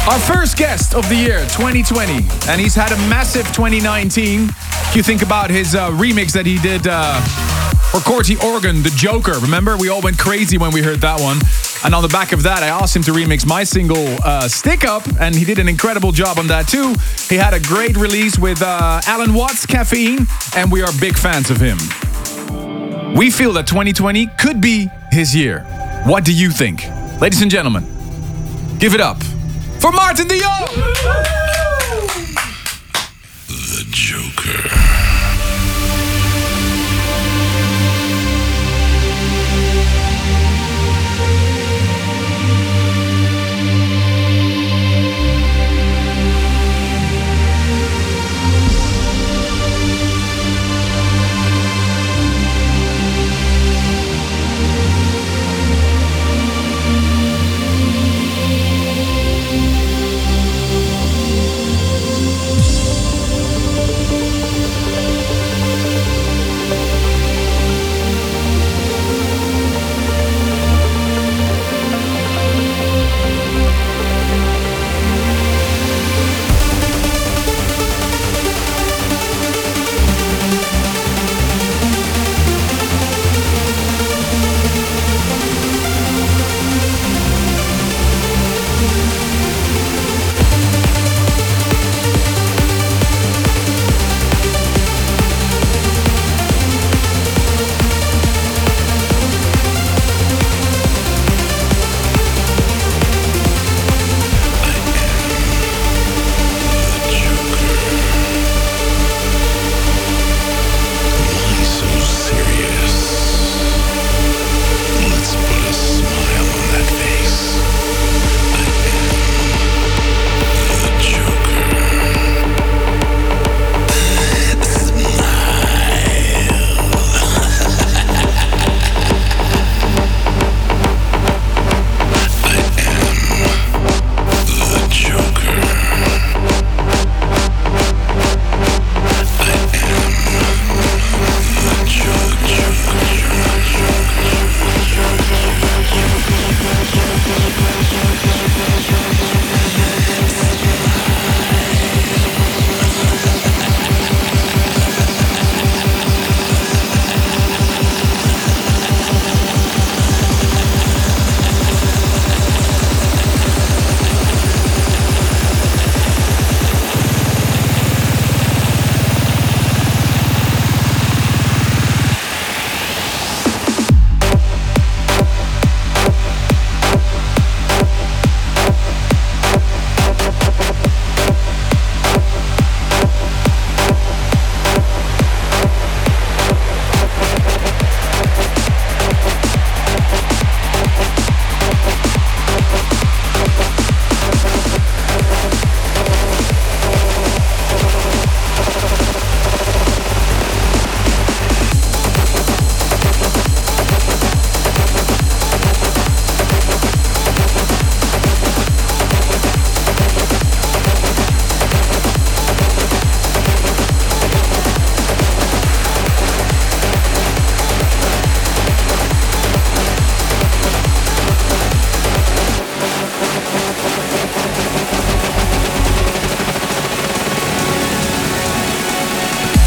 Our first guest of the year, 2020, and he's had a massive 2019. If you think about his remix that he did for Corty Organ, The Joker. Remember, we all went crazy when we heard that one. And on the back of that, I asked him to remix my single, Stick Up, and he did an incredible job on that too. He had a great release with Alan Watts, Caffeine, and we are big fans of him. We feel that 2020 could be his year. What do you think? Ladies and gentlemen, give it up for Martin de Jong! The Joker.